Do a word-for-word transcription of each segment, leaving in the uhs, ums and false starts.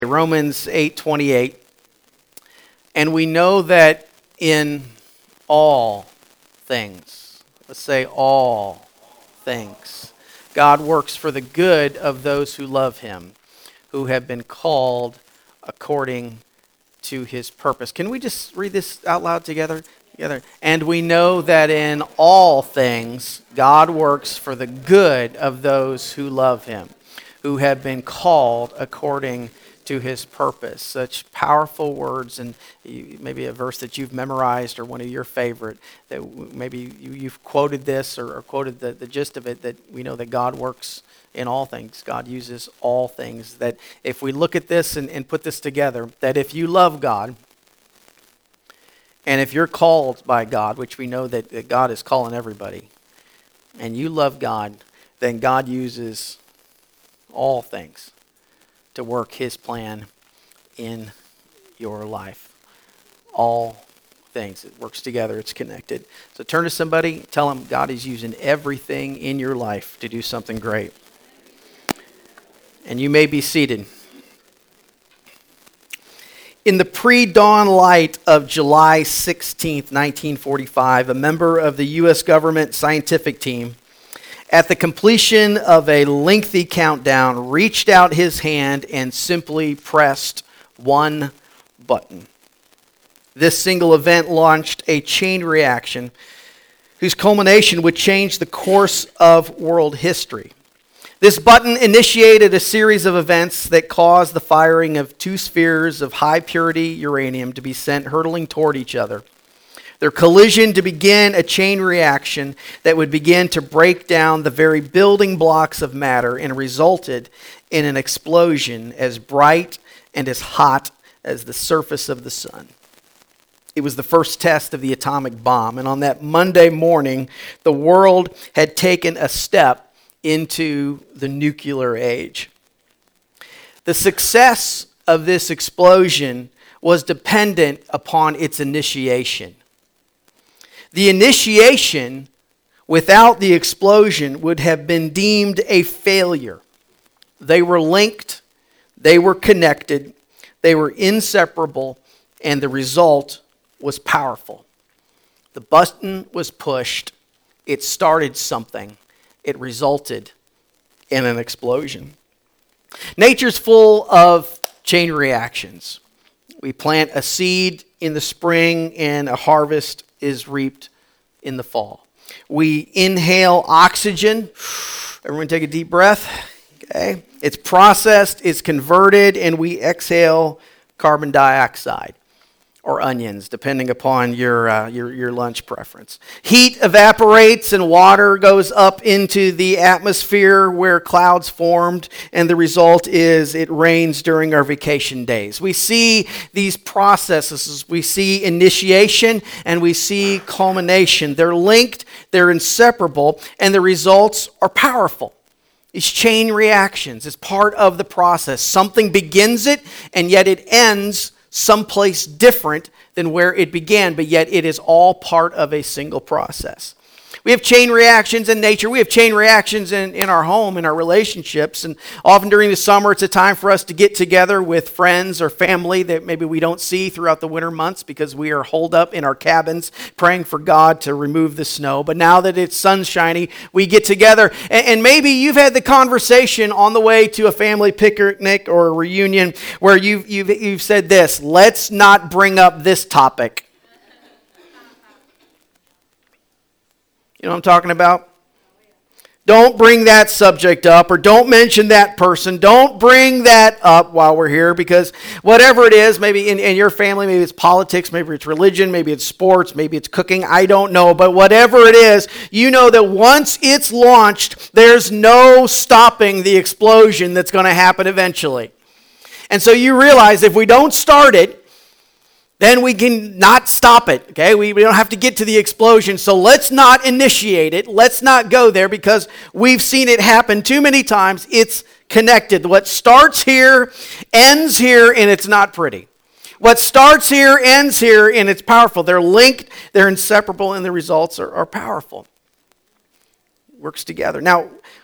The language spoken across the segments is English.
Romans eight twenty-eight, and we know that in all things, let's say all things, God works for the good of those who love him, who have been called according to his purpose. Can we just read this out loud together? Together. And we know that in all things, God works for the good of those who love him, who have been called according to his purpose. Such powerful words, and maybe a verse that you've memorized or one of your favorite, that maybe you've quoted this or, or quoted the, the gist of it, that we know that God works in all things. God uses all things. That if we look at this and, and put this together, that if you love God, and if you're called by God, which we know that, that God is calling everybody, and you love God, then God uses all things to work his plan in your life. All things. It works together. It's connected. So turn to somebody, tell them God is using everything in your life to do something great. And you may be seated. In the pre-dawn light of July sixteenth, nineteen forty-five, a member of the U S government scientific team, at the completion of a lengthy countdown, reached out his hand and simply pressed one button. This single event launched a chain reaction whose culmination would change the course of world history. This button initiated a series of events that caused the firing of two spheres of high-purity uranium to be sent hurtling toward each other. Their collision to begin a chain reaction that would begin to break down the very building blocks of matter and resulted in an explosion as bright and as hot as the surface of the sun. It was the first test of the atomic bomb, and on that Monday morning, the world had taken a step into the nuclear age. The success of this explosion was dependent upon its initiation. The initiation without the explosion would have been deemed a failure. They were linked, they were connected, they were inseparable, and the result was powerful. The button was pushed, it started something, it resulted in an explosion. Nature's full of chain reactions. We plant a seed in the spring and a harvest is reaped in the fall. We inhale oxygen. Everyone take a deep breath. Okay. It's processed, it's converted, and we exhale carbon dioxide or onions, depending upon your, uh, your, your lunch preference. Heat evaporates and water goes up into the atmosphere where clouds formed, and the result is it rains during our vacation days. We see these processes. We see initiation and we see culmination. They're linked, they're inseparable, and the results are powerful. These chain reactions is part of the process. Something begins it, and yet it ends someplace different than where it began, but yet it is all part of a single process. We have chain reactions in nature. We have chain reactions in, in our home, in our relationships. And often during the summer, it's a time for us to get together with friends or family that maybe we don't see throughout the winter months because we are holed up in our cabins praying for God to remove the snow. But now that it's sunshiny, we get together. And, and maybe you've had the conversation on the way to a family picnic or a reunion where you've, you've, you've said this: let's not bring up this topic. You know what I'm talking about? Don't bring that subject up, or don't mention that person. Don't bring that up while we're here, because whatever it is, maybe in, in your family, maybe it's politics, maybe it's religion, maybe it's sports, maybe it's cooking, I don't know. But whatever it is, you know that once it's launched, there's no stopping the explosion that's going to happen eventually. And so you realize if we don't start it, then we can not stop it, okay? We, we don't have to get to the explosion, so let's not initiate it. Let's not go there, because we've seen it happen too many times. It's connected. What starts here, ends here, and it's not pretty. What starts here, ends here, and it's powerful. They're linked, they're inseparable, and the results are, are powerful. Works together. Now,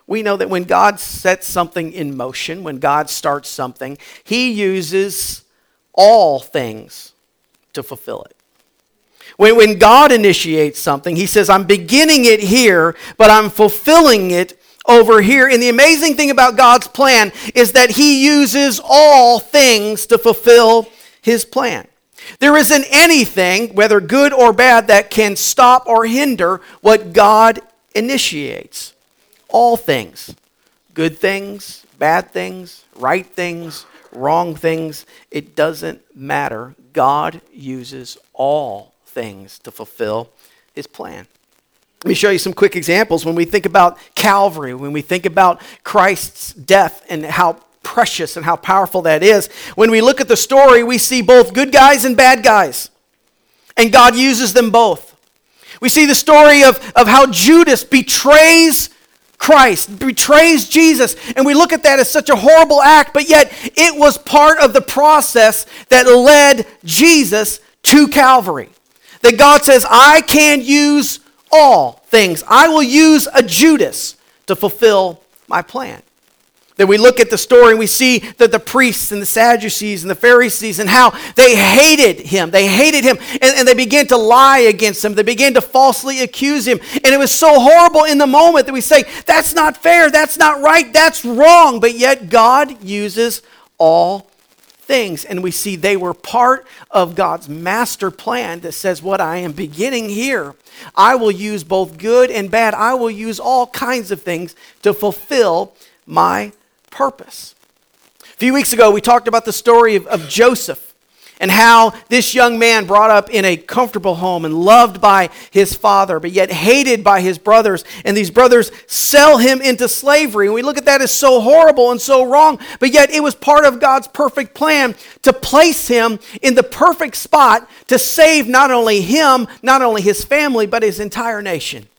we know that when God sets something in motion, when God starts something, he uses all things to fulfill it. When, when God initiates something, he says, I'm beginning it here, but I'm fulfilling it over here. And the amazing thing about God's plan is that he uses all things to fulfill his plan. There isn't anything, whether good or bad, that can stop or hinder what God initiates. All things, good things, bad things, right things, wrong things, it doesn't matter. God uses all things to fulfill his plan. Let me show you some quick examples. When we think about Calvary, when we think about Christ's death and how precious and how powerful that is, when we look at the story, we see both good guys and bad guys. And God uses them both. We see the story of, of how Judas betrays Christ, betrays Jesus. And we look at that as such a horrible act, but yet it was part of the process that led Jesus to Calvary. That God says, I can use all things. I will use a Judas to fulfill my plan. Then we look at the story and we see that the priests and the Sadducees and the Pharisees and how they hated him. They hated him and, and they began to lie against him. They began to falsely accuse him. And it was so horrible in the moment that we say, that's not fair, that's not right, that's wrong. But yet God uses all things. And we see they were part of God's master plan that says, what I am beginning here, I will use both good and bad. I will use all kinds of things to fulfill my purpose. A few weeks ago, we talked about the story of, of Joseph and how this young man brought up in a comfortable home and loved by his father, but yet hated by his brothers. And these brothers sell him into slavery. And we look at that as so horrible and so wrong, but yet it was part of God's perfect plan to place him in the perfect spot to save not only him, not only his family, but his entire nation.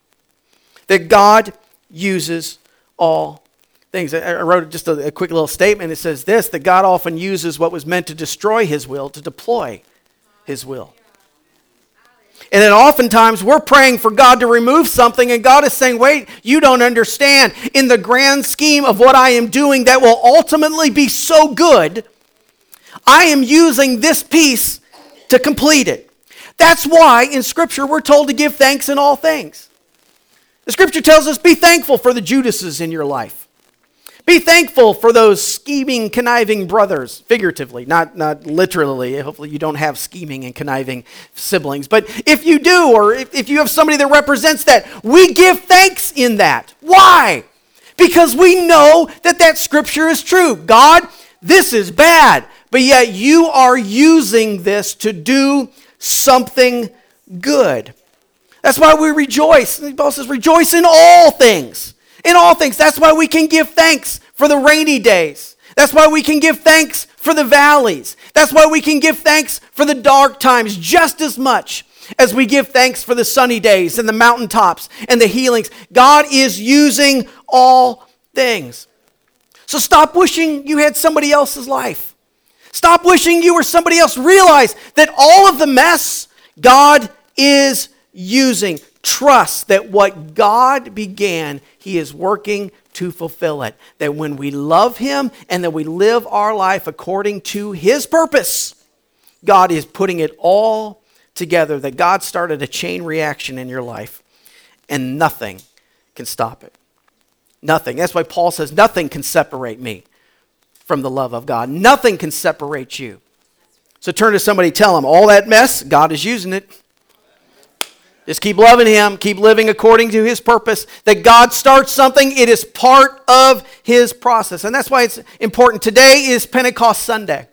That God uses all things. I wrote just a, a quick little statement. It says this, that God often uses what was meant to destroy his will to deploy his will. And then oftentimes we're praying for God to remove something and God is saying, wait, you don't understand. In the grand scheme of what I am doing that will ultimately be so good, I am using this piece to complete it. That's why in Scripture we're told to give thanks in all things. The Scripture tells us, be thankful for the Judases in your life. Be thankful for those scheming, conniving brothers, figuratively, not, not literally. Hopefully you don't have scheming and conniving siblings. But if you do, or if, if you have somebody that represents that, we give thanks in that. Why? Because we know that that Scripture is true. God, this is bad, but yet you are using this to do something good. That's why we rejoice. Paul says, rejoice in all things. In all things. That's why we can give thanks for the rainy days. That's why we can give thanks for the valleys. That's why we can give thanks for the dark times just as much as we give thanks for the sunny days and the mountaintops and the healings. God is using all things. So stop wishing you had somebody else's life. Stop wishing you were somebody else. Realize that all of the mess God is using. Trust that what God began, he is working to fulfill it. That when we love him and that we live our life according to his purpose, God is putting it all together. That God started a chain reaction in your life and nothing can stop it. Nothing. That's why Paul says nothing can separate me from the love of God. Nothing can separate you. So turn to somebody, tell them all that mess, God is using it. Just keep loving him. Keep living according to his purpose. That God starts something, it is part of his process. And that's why it's important. Today is Pentecost Sunday.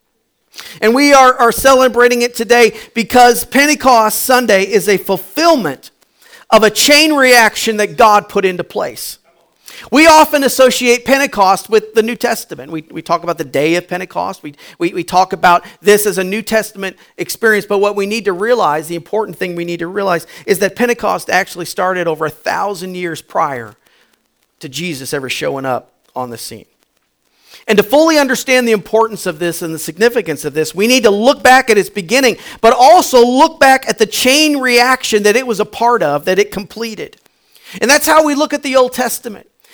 And we are, are celebrating it today because Pentecost Sunday is a fulfillment of a chain reaction that God put into place. We often associate Pentecost with the New Testament. We, we talk about the day of Pentecost. We, we, we talk about this as a New Testament experience. But what we need to realize, the important thing we need to realize, is that Pentecost actually started over a thousand years prior to Jesus ever showing up on the scene. And to fully understand the importance of this and the significance of this, we need to look back at its beginning, but also look back at the chain reaction that it was a part of, that it completed. And that's how we look at the Old Testament.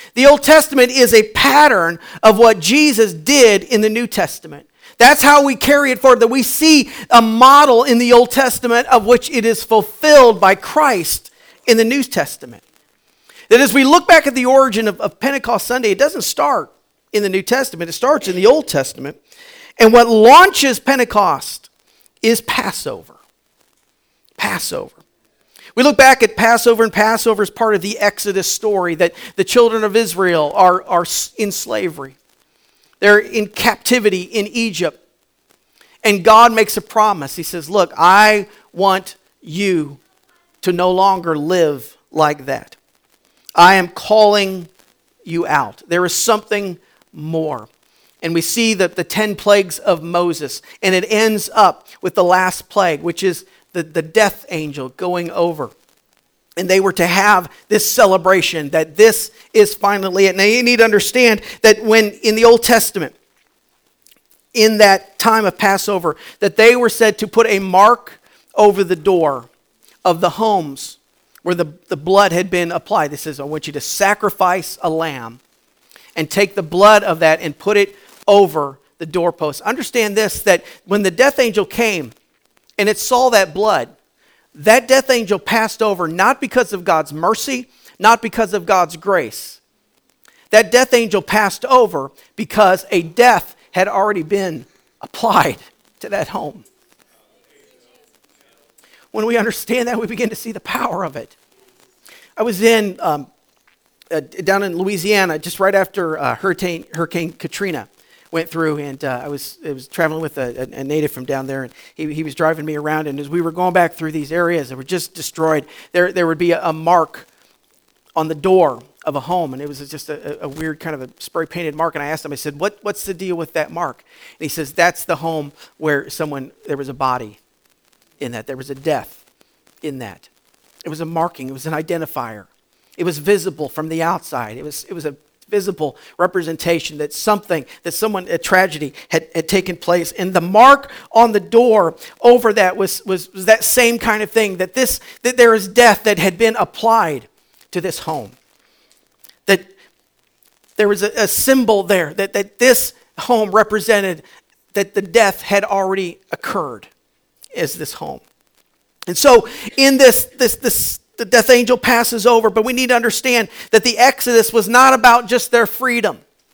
The Old Testament is a pattern of what Jesus did in the New Testament. That's how we carry it forward, that we see a model in the Old Testament of which it is fulfilled by Christ in the New Testament. That as we look back at the origin of, of Pentecost Sunday, it doesn't start in the New Testament. It starts in the Old Testament. And what launches Pentecost is Passover. Passover. We look back at Passover, and Passover is part of the Exodus story, that the children of Israel are, are in slavery. They're in captivity in Egypt. And God makes a promise. He says, look, I want you to no longer live like that. I am calling you out. There is something more. And we see that the ten plagues of Moses. And it ends up with the last plague, which is the, the death angel going over. And they were to have this celebration that this is finally it. Now you need to understand that when in the Old Testament, in that time of Passover, that they were said to put a mark over the door of the homes where the, the blood had been applied. This says, I want you to sacrifice a lamb and take the blood of that and put it over the doorpost. Understand this, that when the death angel came and it saw that blood, that death angel passed over not because of God's mercy, not because of God's grace. That death angel passed over because a death had already been applied to that home. When we understand that, we begin to see the power of it. I was in um, uh, down in Louisiana just right after uh, Hurricane Hurricane Katrina went through, and uh, I was I was traveling with a, a native from down there, and he, he was driving me around. And as we were going back through these areas that were just destroyed, there there would be a, a mark on the door of a home, and it was just a, a weird kind of a spray painted mark. And I asked him, I said, "What what's the deal with that mark?" And he says, "That's the home where someone there was a body in that, there was a death in that. It was a marking, it was an identifier. It was visible from the outside. It was it was a visible representation that something, that someone, a tragedy had, had taken place. And the mark on the door over that was, was, was that same kind of thing, that this that there is death that had been applied to this home. That there was a, a symbol there, that, that this home represented that the death had already occurred as this home. And so in this, this, this, the death angel passes over, but we need to understand that the Exodus was not about just their freedom.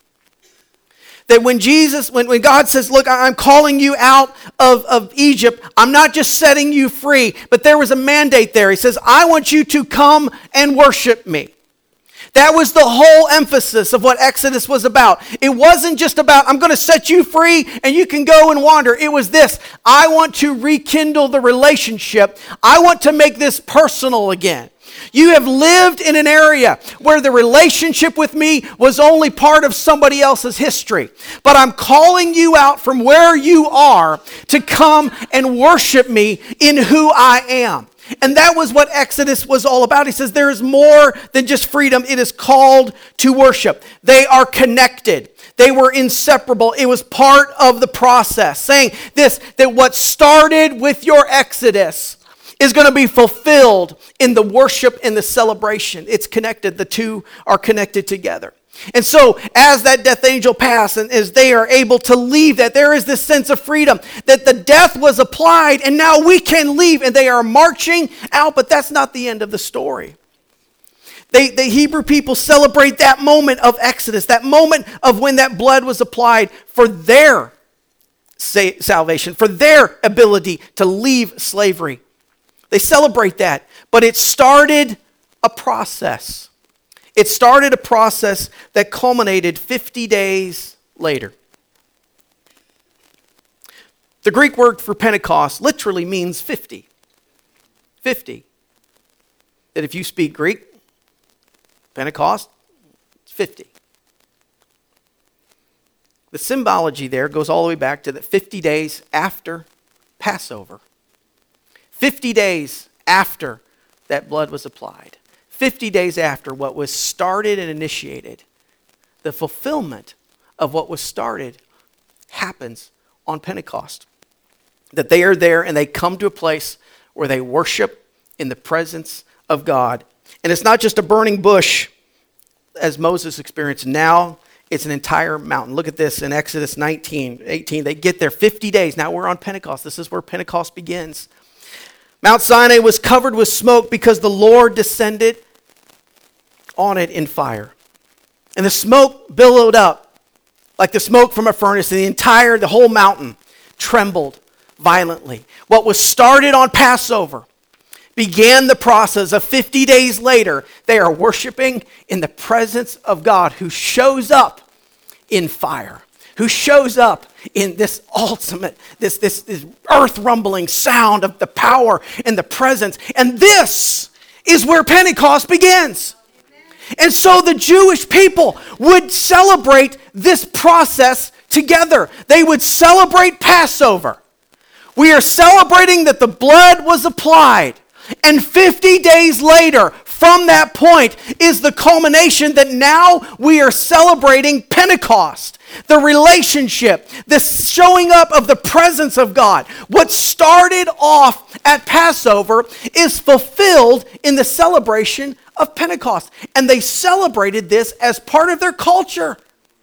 That when Jesus, when, when God says, look, I'm calling you out of, of Egypt, I'm not just setting you free, but there was a mandate there. He says, I want you to come and worship me. That was the whole emphasis of what Exodus was about. It wasn't just about, I'm going to set you free and you can go and wander. It was this, I want to rekindle the relationship. I want to make this personal again. You have lived in an area where the relationship with me was only part of somebody else's history. But I'm calling you out from where you are to come and worship me in who I am. And that was what Exodus was all about. He says there is more than just freedom. It is called to worship. They are connected. They were inseparable. It was part of the process. Saying this, that what started with your Exodus is going to be fulfilled in the worship and the celebration. It's connected. The two are connected together. And so as that death angel passed and as they are able to leave, that there is this sense of freedom, that the death was applied and now we can leave, and they are marching out. But that's not the end of the story. They, the Hebrew people celebrate that moment of Exodus, that moment of when that blood was applied for their salvation, for their ability to leave slavery. They celebrate that, but it started a process. It started a process that culminated fifty days later. The Greek word for Pentecost literally means fifty. fifty. That if you speak Greek, Pentecost, it's fifty. The symbology there goes all the way back to the fifty days after Passover. fifty days after that blood was applied. fifty days after what was started and initiated, the fulfillment of what was started happens on Pentecost. That they are there and they come to a place where they worship in the presence of God. And it's not just a burning bush as Moses experienced. Now it's an entire mountain. Look at this in Exodus nineteen, eighteen. They get there fifty days. Now we're on Pentecost. This is where Pentecost begins. Mount Sinai was covered with smoke because the Lord descended on it in fire. And the smoke billowed up like the smoke from a furnace, and the entire, the whole mountain trembled violently. What was started on Passover began the process of fifty days later. They are worshiping in the presence of God, who shows up in fire, who shows up in this ultimate, this, this, this earth rumbling sound of the power and the presence. And this is where Pentecost begins. And so the Jewish people would celebrate this process together. They would celebrate Passover. We are celebrating that the blood was applied. And fifty days later, from that point, is the culmination that now we are celebrating Pentecost. The relationship, the showing up of the presence of God. What started off at Passover is fulfilled in the celebration of Pentecost. And they celebrated this as part of their culture.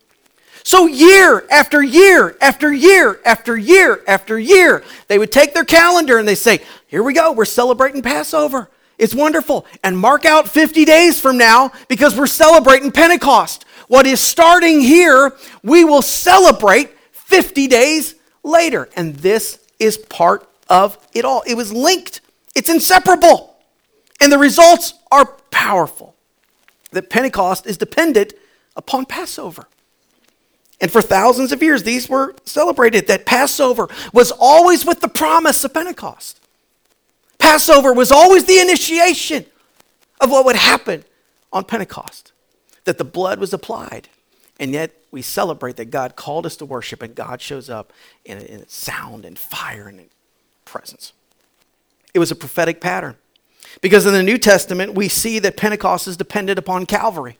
So year after year after year after year after year, they would take their calendar and they say, here we go, we're celebrating Passover. It's wonderful. And mark out fifty days from now because we're celebrating Pentecost. What is starting here, we will celebrate fifty days later. And this is part of it all. It was linked. It's inseparable. And the results are powerful. That Pentecost is dependent upon Passover. And for thousands of years, these were celebrated. That Passover was always with the promise of Pentecost. Passover was always the initiation of what would happen on Pentecost. That the blood was applied. And yet we celebrate that God called us to worship, and God shows up in, in sound and fire and presence. It was a prophetic pattern. Because in the New Testament, we see that Pentecost is dependent upon Calvary.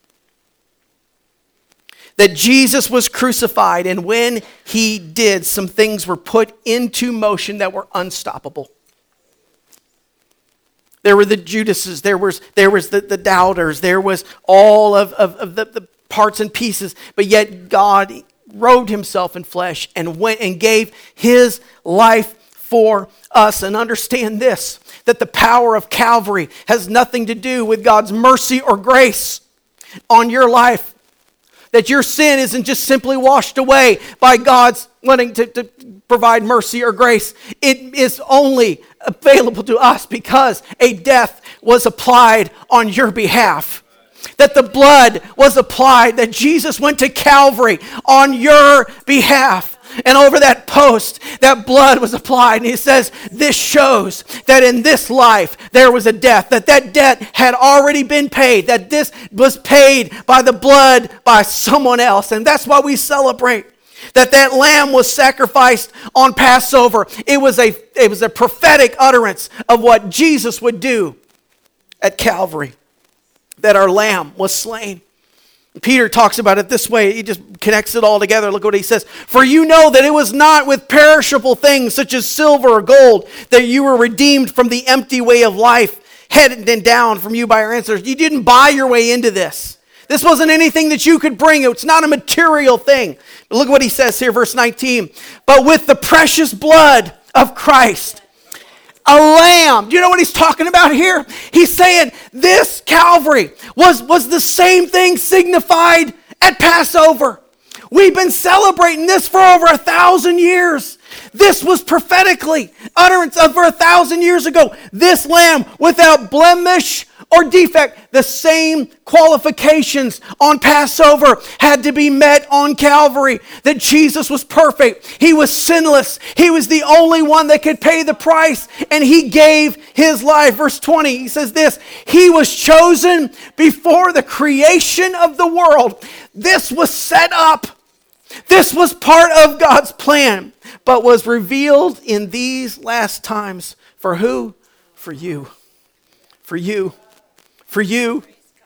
That Jesus was crucified, and when he did, some things were put into motion that were unstoppable. There were the Judases, there was, there was the, the doubters, there was all of, of, of the, the parts and pieces, but yet God robed himself in flesh and went and gave his life for us. And understand this, that the power of Calvary has nothing to do with God's mercy or grace on your life. That your sin isn't just simply washed away by God's wanting to, to provide mercy or grace. It is only available to us because a death was applied on your behalf. That the blood was applied, that Jesus went to Calvary on your behalf. And over that post, that blood was applied. And he says, this shows that in this life, there was a death. That that debt had already been paid. That this was paid by the blood by someone else. And that's why we celebrate. That that lamb was sacrificed on Passover. It was a, it was a prophetic utterance of what Jesus would do at Calvary. That our lamb was slain. Peter talks about it this way. He just connects it all together. Look what he says. For you know that it was not with perishable things such as silver or gold that you were redeemed from the empty way of life handed down from you by our ancestors. You didn't buy your way into this. This wasn't anything that you could bring. It's not a material thing. But look what he says here, verse nineteen. But with the precious blood of Christ, a lamb. Do you know what he's talking about here? He's saying this Calvary was, was the same thing signified at Passover. We've been celebrating this for over a thousand years. This was prophetically utterance over a thousand years ago. This lamb without blemish or defect, the same qualifications on Passover had to be met on Calvary. That Jesus was perfect. He was sinless. He was the only one that could pay the price, and he gave his life. Verse twenty, he says this, he was chosen before the creation of the world. This was set up. This was part of God's plan, but was revealed in these last times. For who? For you. For you. For you.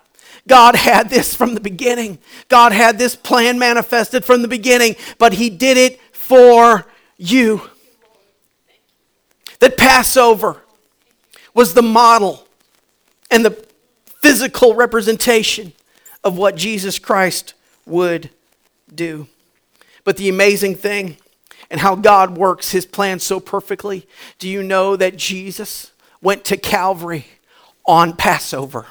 God had this from the beginning. God had this plan manifested from the beginning, but he did it for you. That Passover was the model and the physical representation of what Jesus Christ would do. But the amazing thing, and how God works his plan so perfectly, do you know that Jesus went to Calvary on Passover?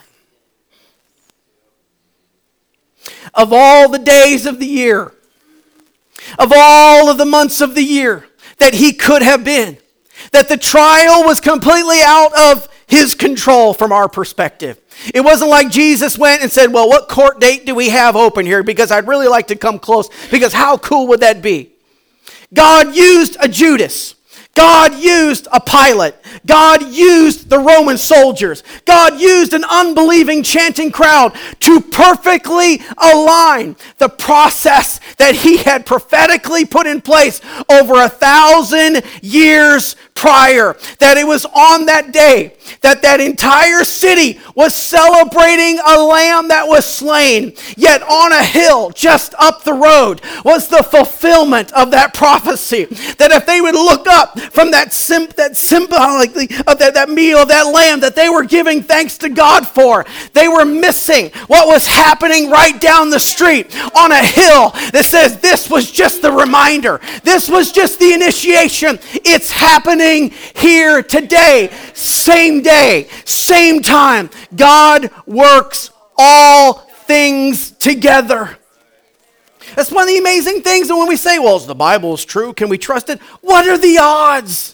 Of all the days of the year, of all of the months of the year that he could have been, that the trial was completely out of his control from our perspective. It wasn't like Jesus went and said, well, what court date do we have open here? Because I'd really like to come close, because how cool would that be? God used a Judas. God used a Pilate. God used the Roman soldiers. God used an unbelieving chanting crowd to perfectly align the process that he had prophetically put in place over a thousand years prior. That it was on that day that that entire city was celebrating a lamb that was slain. Yet on a hill just up the road was the fulfillment of that prophecy. That if they would look up from that sim- that symbolically of that, that meal of that lamb that they were giving thanks to God for, they were missing what was happening right down the street on a hill that says this was just the reminder. This was just the initiation. It's happening here today. Same day, same time. God works all things together. That's one of the amazing things. And when we say, well, the Bible is true, can we trust it? What are the odds?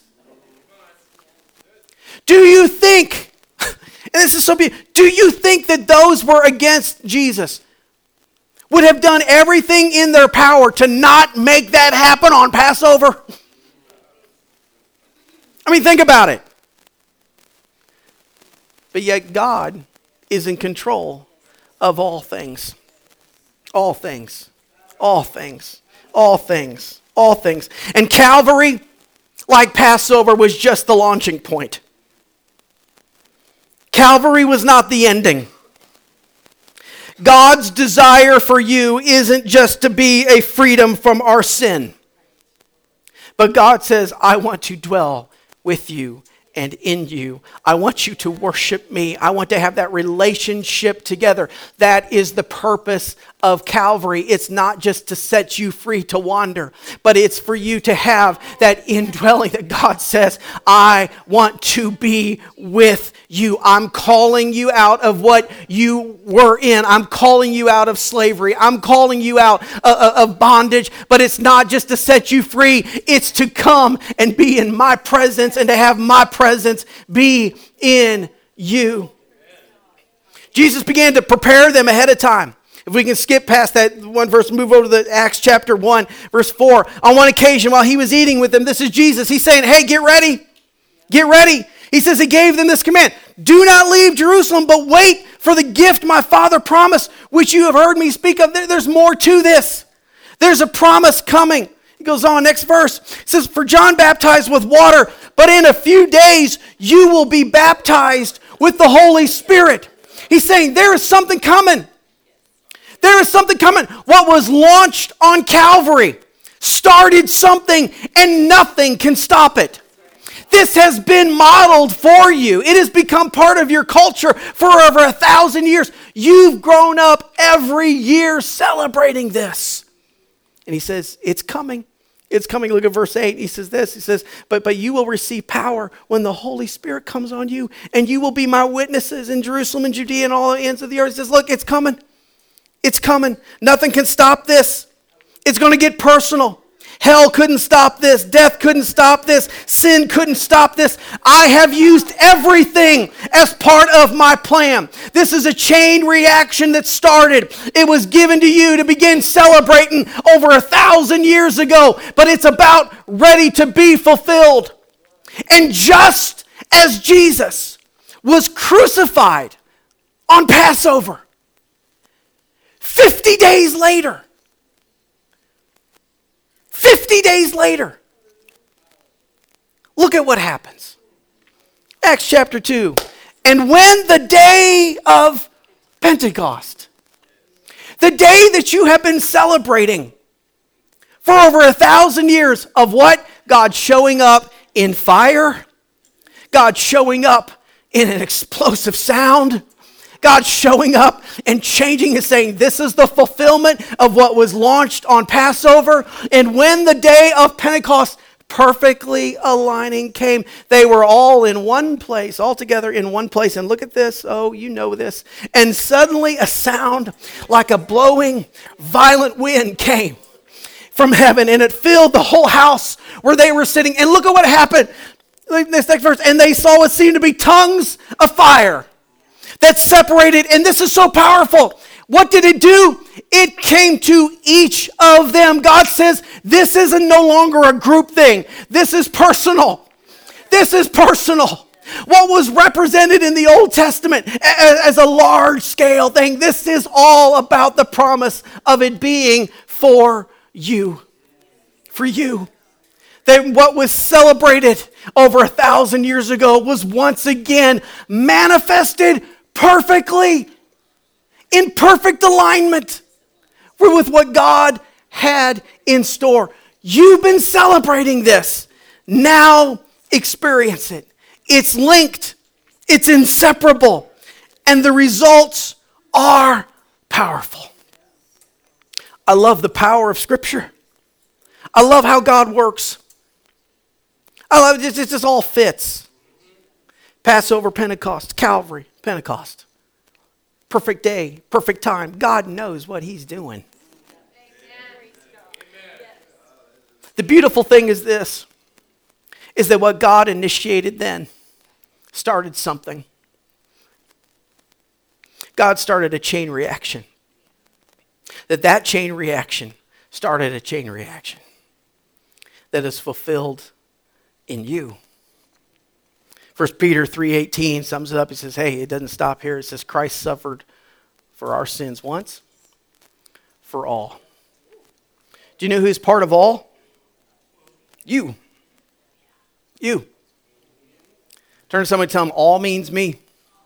Do you think, and this is so beautiful, do you think that those were against Jesus would have done everything in their power to not make that happen on Passover? I mean, think about it. But yet God is in control of all things. All things. All things. All things. All things. And Calvary, like Passover, was just the launching point. Calvary was not the ending. God's desire for you isn't just to be a freedom from our sin. But God says, I want to dwell with you and in you. I want you to worship me. I want to have that relationship together. That is the purpose of Calvary. It's not just to set you free to wander, but it's for you to have that indwelling that God says, I want to be with you. I'm calling you out of what you were in. I'm calling you out of slavery. I'm calling you out of bondage, but it's not just to set you free. It's to come and be in my presence and to have my presence be in you. Jesus began to prepare them ahead of time. If we can skip past that one verse, move over to the Acts chapter one, verse four. On one occasion, while he was eating with them, this is Jesus. He's saying, hey, get ready. Get ready. He says he gave them this command. Do not leave Jerusalem, but wait for the gift my Father promised, which you have heard me speak of. There's more to this. There's a promise coming. He goes on, next verse. It says, for John baptized with water, but in a few days you will be baptized with the Holy Spirit. He's saying there is something coming. There is something coming. What was launched on Calvary started something, and nothing can stop it. This has been modeled for you. It has become part of your culture for over a thousand years. You've grown up every year celebrating this. And he says, it's coming. It's coming. Look at verse eight. He says this. He says, but, but you will receive power when the Holy Spirit comes on you, and you will be my witnesses in Jerusalem and Judea and all the ends of the earth. He says, look, it's coming. It's coming. Nothing can stop this. It's going to get personal. Hell couldn't stop this. Death couldn't stop this. Sin couldn't stop this. I have used everything as part of my plan. This is a chain reaction that started. It was given to you to begin celebrating over a thousand years ago, but it's about ready to be fulfilled. And just as Jesus was crucified on Passover, fifty days later, fifty days later, look at what happens. Acts chapter two. And when the day of Pentecost, the day that you have been celebrating for over a thousand years of what? God showing up in fire, God showing up in an explosive sound, God showing up and changing and saying, this is the fulfillment of what was launched on Passover. And when the day of Pentecost perfectly aligning came, they were all in one place, all together in one place. And look at this. Oh, you know this. And suddenly a sound like a blowing violent wind came from heaven, and it filled the whole house where they were sitting. And look at what happened. This next verse. And they saw what seemed to be tongues of fire that separated, and this is so powerful. What did it do? It came to each of them. God says, this isn't no longer a group thing. This is personal. This is personal. What was represented in the Old Testament as a large scale thing, this is all about the promise of it being for you. For you. That what was celebrated over a thousand years ago was once again manifested perfectly, in perfect alignment with what God had in store. You've been celebrating this. Now experience it. It's linked. It's inseparable. And the results are powerful. I love the power of Scripture. I love how God works. I love it. It just all fits. Passover, Pentecost, Calvary, Pentecost. Perfect day, perfect time. God knows what he's doing. The beautiful thing is this, is that what God initiated then started something. God started a chain reaction. That that chain reaction started a chain reaction that is fulfilled in you. First Peter three eighteen sums it up. He says, hey, it doesn't stop here. It says, Christ suffered for our sins once, for all. Do you know who's part of all? You. You. Turn to somebody and tell them, all means me.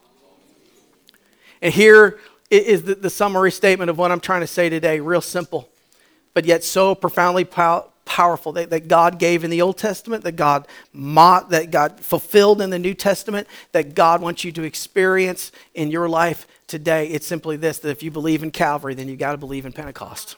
And here is the, the summary statement of what I'm trying to say today. Real simple, but yet so profoundly powerful. Powerful that, that God gave in the Old Testament, that God mo- that God fulfilled in the New Testament, that God wants you to experience in your life today. It's simply this, that if you believe in Calvary, then you got to believe in Pentecost.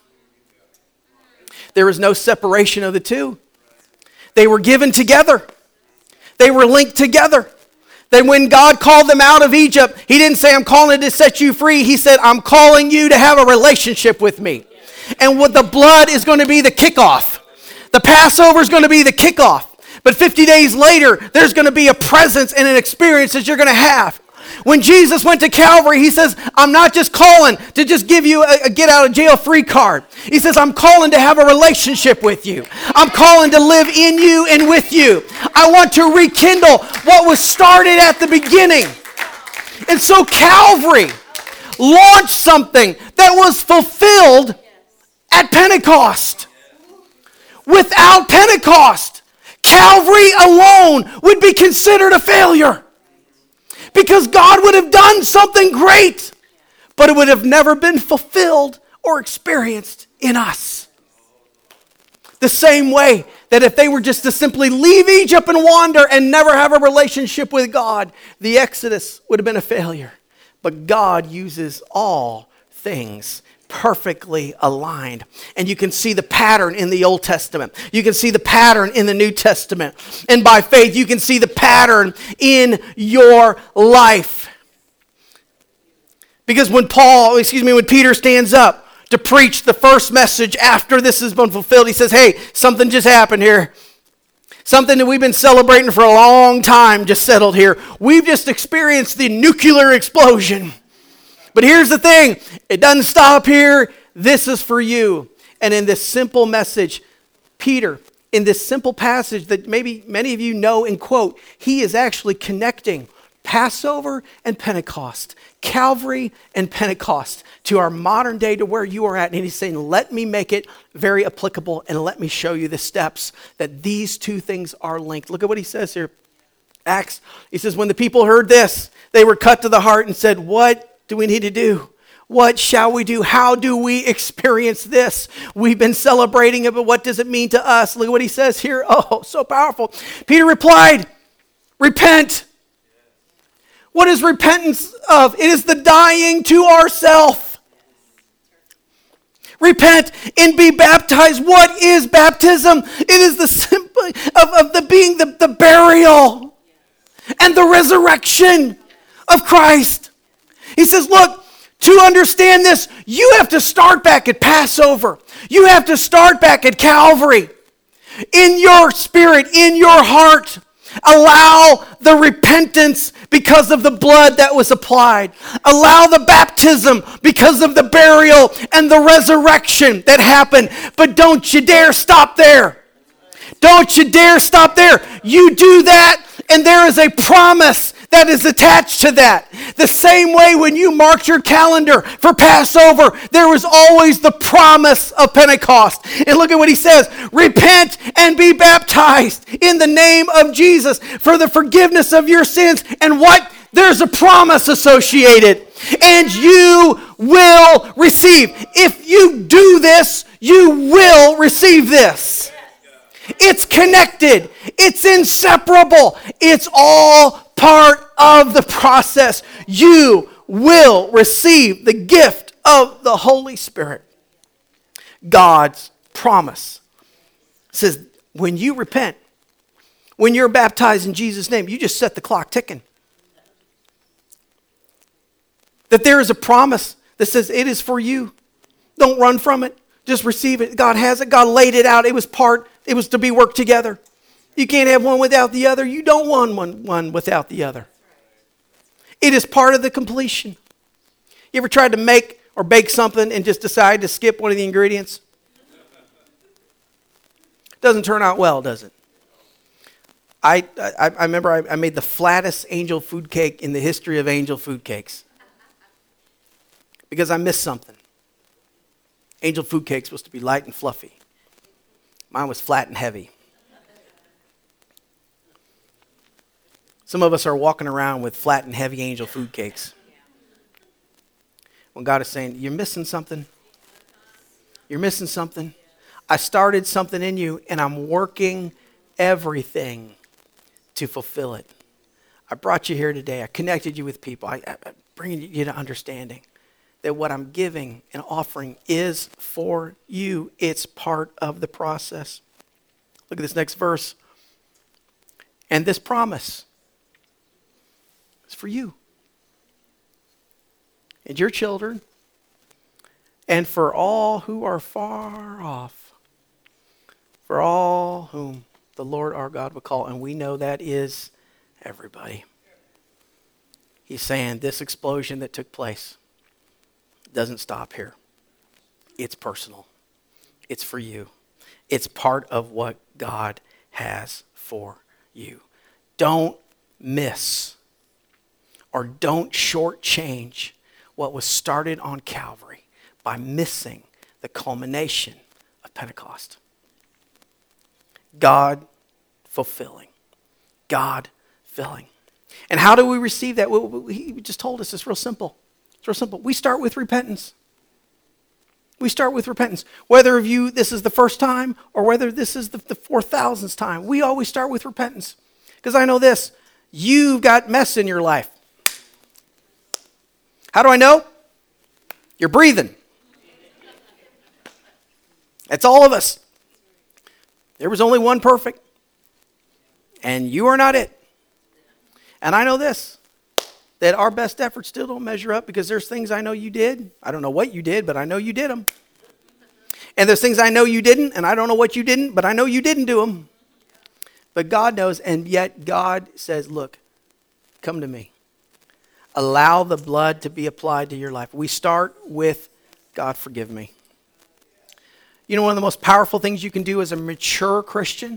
There is no separation of the two. They were given together. They were linked together. That when God called them out of Egypt, he didn't say, I'm calling to set you free. He said, I'm calling you to have a relationship with me. And what the blood is going to be the kickoff. The Passover is going to be the kickoff. But fifty days later, there's going to be a presence and an experience that you're going to have. When Jesus went to Calvary, he says, I'm not just calling to just give you a, a get out of jail free card. He says, I'm calling to have a relationship with you. I'm calling to live in you and with you. I want to rekindle what was started at the beginning. And so Calvary launched something that was fulfilled at Pentecost. Without Pentecost, Calvary alone would be considered a failure. Because God would have done something great, but it would have never been fulfilled or experienced in us. The same way that if they were just to simply leave Egypt and wander and never have a relationship with God, the Exodus would have been a failure. But God uses all things perfectly aligned. And you can see the pattern in the Old Testament. You can see the pattern in the New Testament. And by faith, you can see the pattern in your life. Because when Paul, excuse me, when Peter stands up to preach the first message after this has been fulfilled, he says, hey, something just happened here. Something that we've been celebrating for a long time just settled here. We've just experienced the nuclear explosion. But here's the thing, it doesn't stop here. This is for you. And in this simple message, Peter, in this simple passage that maybe many of you know and quote, he is actually connecting Passover and Pentecost, Calvary and Pentecost to our modern day, to where you are at. And he's saying, let me make it very applicable and let me show you the steps that these two things are linked. Look at what he says here. Acts, he says, when the people heard this, they were cut to the heart and said, what do we need to do? What shall we do? How do we experience this? We've been celebrating it, but what does it mean to us? Look at what he says here. Oh, so powerful. Peter replied, repent. What is repentance of? It is the dying to ourself. Repent and be baptized. What is baptism? It is the symbol of, of the being the, the burial and the resurrection of Christ. He says, look, to understand this, you have to start back at Passover. You have to start back at Calvary. In your spirit, in your heart, allow the repentance because of the blood that was applied. Allow the baptism because of the burial and the resurrection that happened. But don't you dare stop there. Don't you dare stop there. You do that, and there is a promise that is attached to that. The same way when you marked your calendar for Passover, there was always the promise of Pentecost. And look at what he says. Repent and be baptized in the name of Jesus for the forgiveness of your sins. And what? There's a promise associated. And you will receive. If you do this, you will receive this. It's connected. It's inseparable. It's all part of the process. You will receive the gift of the Holy Spirit. God's promise says when you repent, when you're baptized in Jesus' name, you just set the clock ticking. That there is a promise that says it is for you. Don't run from it. Just receive it. God has it. God laid it out. It was part, it was to be worked together. You can't have one without the other. You don't want one, one without the other. It is part of the completion. You ever tried to make or bake something and just decide to skip one of the ingredients? Doesn't turn out well, does it? I, I, I remember I, I made the flattest angel food cake in the history of angel food cakes. Because I missed something. Angel food cake was supposed to be light and fluffy. Mine was flat and heavy. Some of us are walking around with flat and heavy angel food cakes. When God is saying, you're missing something. You're missing something. I started something in you, and I'm working everything to fulfill it. I brought you here today. I connected you with people. I, I, I'm bringing you to understanding that what I'm giving and offering is for you. It's part of the process. Look at this next verse. And this promise is for you and your children and for all who are far off, for all whom the Lord our God will call. And we know that is everybody. He's saying this explosion that took place doesn't stop here. It's personal. It's for you. It's part of what God has for you. Don't miss or don't shortchange what was started on Calvary by missing the culmination of Pentecost. God fulfilling. God filling. And how do we receive that? Well, he just told us it's real simple. It's real simple. We start with repentance. We start with repentance. Whether of you this is the first time or whether this is the, the four thousandth time, we always start with repentance. Because I know this, you've got mess in your life. How do I know? You're breathing. That's all of us. There was only one perfect, and you are not it. And I know this, that our best efforts still don't measure up because there's things I know you did. I don't know what you did, but I know you did them. And there's things I know you didn't, and I don't know what you didn't, but I know you didn't do them. But God knows, and yet God says, look, come to me. Allow the blood to be applied to your life. We start with, God, forgive me. You know, one of the most powerful things you can do as a mature Christian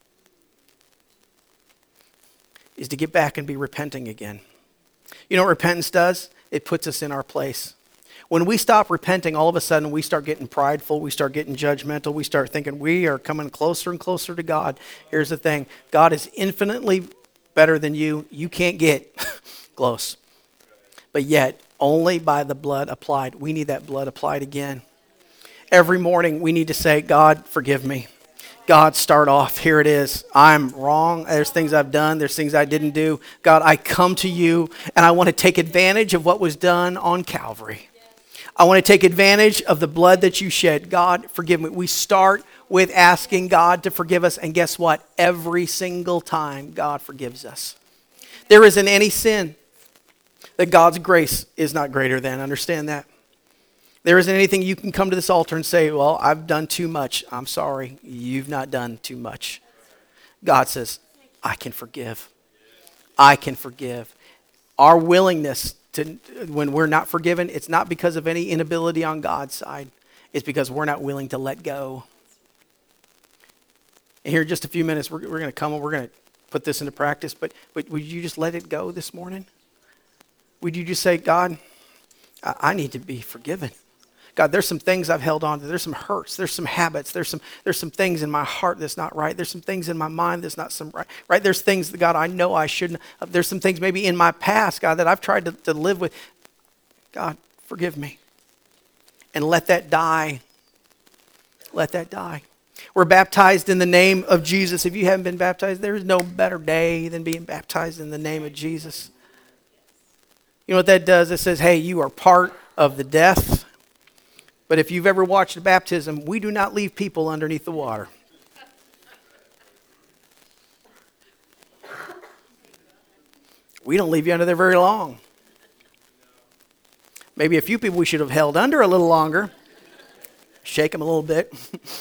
is to get back and be repenting again. You know what repentance does? It puts us in our place. When we stop repenting, all of a sudden we start getting prideful, we start getting judgmental, we start thinking we are coming closer and closer to God. Here's the thing, God is infinitely better than you. You can't get close. But yet, only by the blood applied. We need that blood applied again. Every morning we need to say, God, forgive me. God, start off. Here it is. I'm wrong. There's things I've done. There's things I didn't do. God, I come to you and I want to take advantage of what was done on Calvary. I want to take advantage of the blood that you shed. God, forgive me. We start with asking God to forgive us. And guess what? Every single time, God forgives us. There isn't any sin that God's grace is not greater than. Understand that? There isn't anything you can come to this altar and say, well, I've done too much. I'm sorry. You've not done too much. God says, I can forgive. I can forgive. Our willingness to, when we're not forgiven, it's not because of any inability on God's side. It's because we're not willing to let go. And here in just a few minutes, we're, we're going to come and we're going to put this into practice. But, but would you just let it go this morning? Would you just say, God, I, I need to be forgiven. God, there's some things I've held on to. There's some hurts. There's some habits. There's some there's some things in my heart that's not right. There's some things in my mind that's not some right. Right? There's things that, God, I know I shouldn't. There's some things maybe in my past, God, that I've tried to, to live with. God, forgive me. And let that die. Let that die. We're baptized in the name of Jesus. If you haven't been baptized, there is no better day than being baptized in the name of Jesus. You know what that does? It says, hey, you are part of the death. But if you've ever watched a baptism, we do not leave people underneath the water. We don't leave you under there very long. Maybe a few people we should have held under a little longer. Shake them a little bit.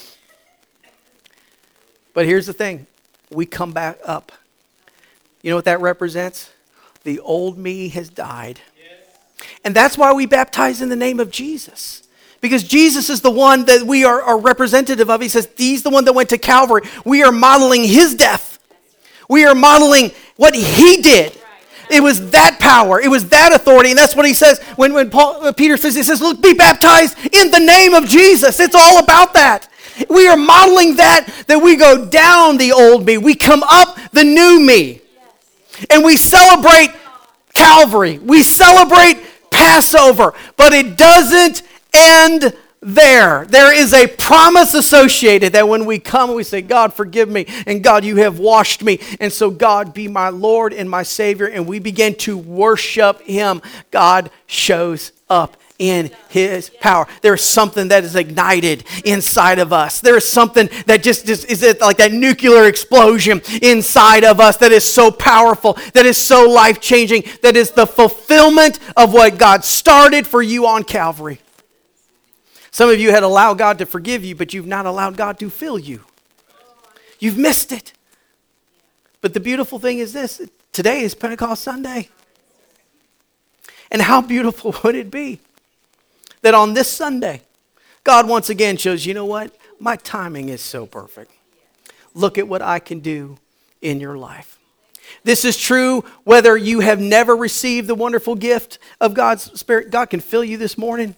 But here's the thing. We come back up. You know what that represents? The old me has died. And that's why we baptize in the name of Jesus. Because Jesus is the one that we are, are representative of. He says, he's the one that went to Calvary. We are modeling his death. We are modeling what he did. It was that power. It was that authority. And that's what he says when, when Paul, uh, Peter says, he says, look, be baptized in the name of Jesus. It's all about that. We are modeling that, that we go down the old me. We come up the new me. And we celebrate Calvary. We celebrate Passover. But it doesn't end there. There is a promise associated that when we come, we say, God, forgive me. And God, you have washed me. And so God, be my Lord and my Savior. And we begin to worship him. God shows up in his power. There's something that is ignited inside of us. There's something that just, just is it like that nuclear explosion inside of us that is so powerful, that is so life-changing, that is the fulfillment of what God started for you on Calvary. Some of you had allowed God to forgive you, but you've not allowed God to fill you. You've missed it. But the beautiful thing is this. Today is Pentecost Sunday. And how beautiful would it be that on this Sunday, God once again shows, you know what? My timing is so perfect. Look at what I can do in your life. This is true whether you have never received the wonderful gift of God's Spirit. God can fill you this morning.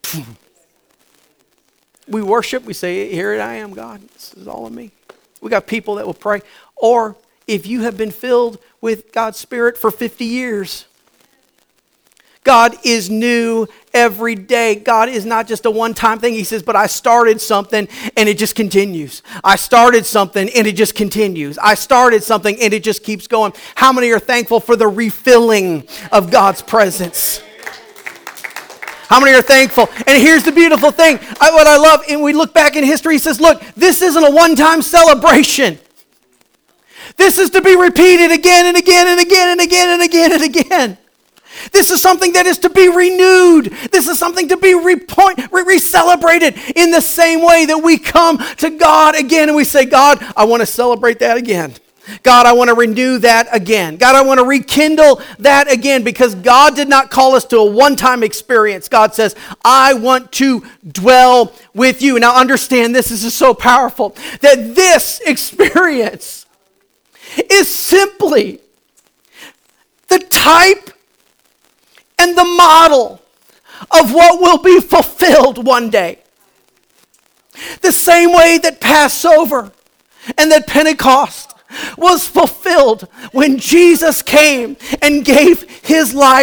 We worship, we say, here I am, God. This is all of me. We got people that will pray. Or if you have been filled with God's Spirit for fifty years, God is new every day. God is not just a one-time thing. He says, but I started something and it just continues. I started something and it just continues. I started something and it just keeps going. How many are thankful for the refilling of God's presence? How many are thankful? And here's the beautiful thing. I, what I love, and we look back in history, he says, look, this isn't a one-time celebration. This is to be repeated again and again and again and again and again and again. This is something that is to be renewed. This is something to be re-point, re- re-celebrated in the same way that we come to God again and we say, God, I want to celebrate that again. God, I want to renew that again. God, I want to rekindle that again because God did not call us to a one-time experience. God says, I want to dwell with you. Now understand this, this is so powerful, that this experience is simply the type and the model of what will be fulfilled one day. The same way that Passover and that Pentecost was fulfilled when Jesus came and gave his life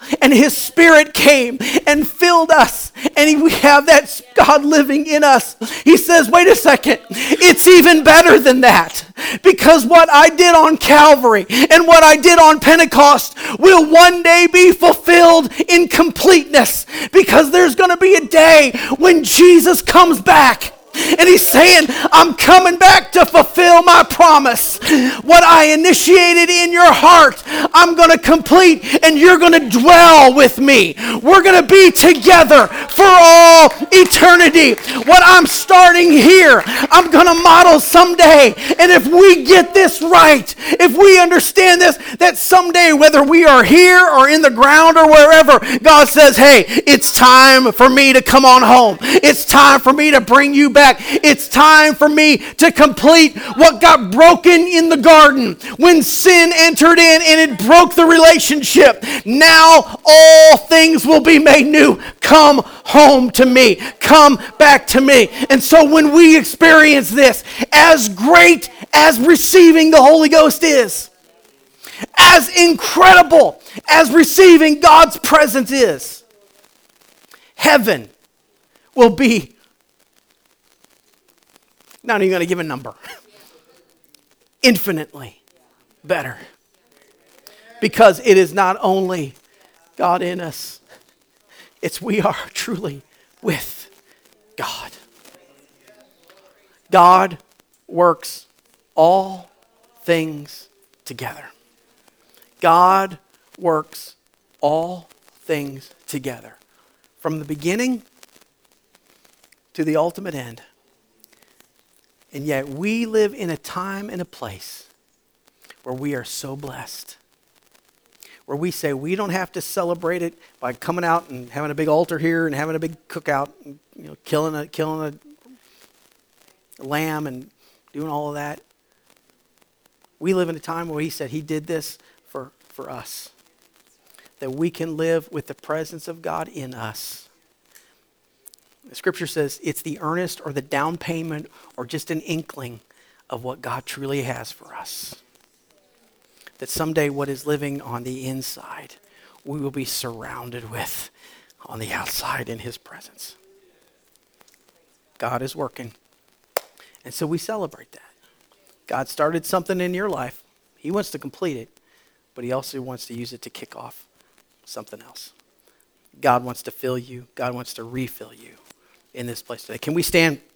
and his Spirit came and filled us, and we have that God living in us. He says, wait a second, it's even better than that, because what I did on Calvary and what I did on Pentecost will one day be fulfilled in completeness, because there's going to be a day when Jesus comes back. And he's saying, I'm coming back to fulfill my promise. What I initiated in your heart, I'm going to complete, and you're going to dwell with me. We're going to be together for all eternity. What I'm starting here, I'm going to model someday. And if we get this right, if we understand this, that someday, whether we are here or in the ground or wherever, God says, hey, it's time for me to come on home. It's time for me to bring you back. It's time for me to complete what got broken in the garden when sin entered in and it broke the relationship. Now all things will be made new. Come home to me. Come back to me. And so when we experience this, as great as receiving the Holy Ghost is, as incredible as receiving God's presence is, heaven will be, not even going to give a number, infinitely better. Because it is not only God in us, it's we are truly with God. God works all things together. God works all things together. From the beginning to the ultimate end. And yet we live in a time and a place where we are so blessed. Where we say we don't have to celebrate it by coming out and having a big altar here and having a big cookout, and, you know, killing a killing a lamb and doing all of that. We live in a time where he said he did this for, for us. That we can live with the presence of God in us. The scripture says it's the earnest or the down payment or just an inkling of what God truly has for us. That someday what is living on the inside, we will be surrounded with on the outside in his presence. God is working. And so we celebrate that. God started something in your life. He wants to complete it, but he also wants to use it to kick off something else. God wants to fill you. God wants to refill you in this place today. Can we stand